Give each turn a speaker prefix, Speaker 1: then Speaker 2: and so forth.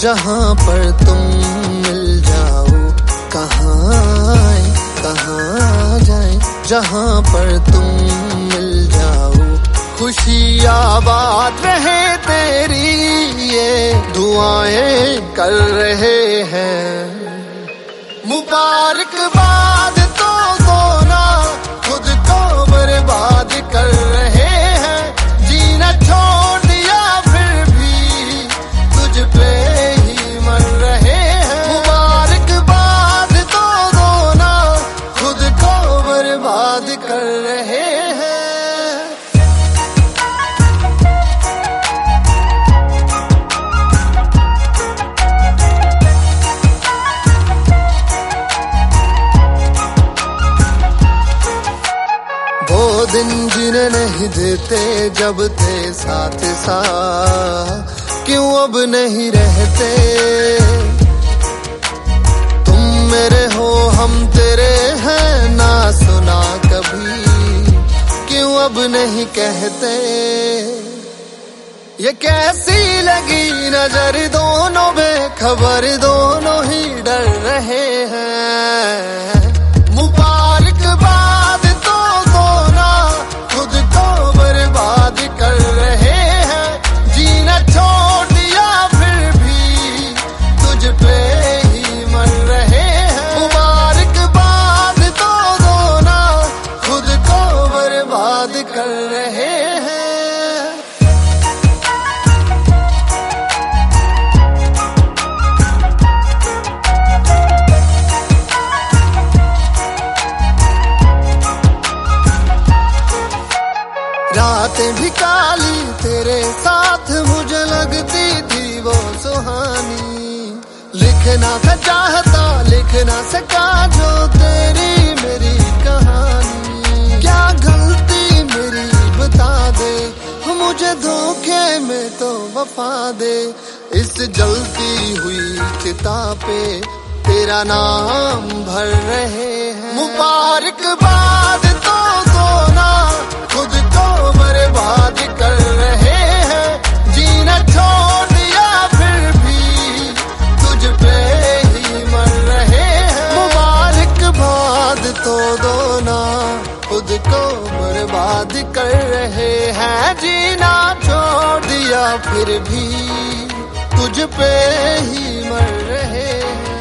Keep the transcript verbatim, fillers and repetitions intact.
Speaker 1: जहाँ पर तुम मिल जाओ, कहाँ आए कहाँ जाए, जहाँ पर तुम मिल जाओ। खुशी आबाद रहे तेरी ये दुआएं कर रहे हैं। मुबारकबाद तो दो ना, खुद को बर्बाद कर रहे हैं। जीना छोड़ दिया फिर भी तुझ पे ही मर रहे हैं। मुबारकबाद तो दो ना, खुद को बर्बाद कर रहे हैं। वो दिन जिन्हें नहीं देते जब थे साथ साथ, क्यों अब नहीं रहते। तुम मेरे हो हम तेरे हैं, ना सुना कभी क्यों अब नहीं कहते। ये कैसी लगी नजर, दोनों बेखबर दोनों ही डर रहे हैं। मुबारकबाद तो दो ना, खुद को बर्बाद कर रहे हैं। जीना छोड़ दिया फिर भी तुझ पे ही मर रहे हैं। मुबारकबाद तो दो ना, खुद को बर्बाद कर रहे हैं। रातें भी काली तेरे साथ मुझे लगती थी वो सुहानी। लिखना था चाहता लिख ना सका जो तेरी मेरी कहानी। क्या गलती मेरी बता दे, मुझे धोखे में तो वफा दे। इस जलती हुई चिता पे तेरा नाम भर रहे हैं। मुबारकबाद तो दो ना, खुद को बर्बाद कर रहे हैं। जीना छोड़ दिया फिर भी तुझ पे ही मर रहे हैं। मुबारकबाद तो दो ना, खुद को बर्बाद कर रहे हैं। जीना छोड़ दिया फिर भी तुझ पे ही मर रहे हैं।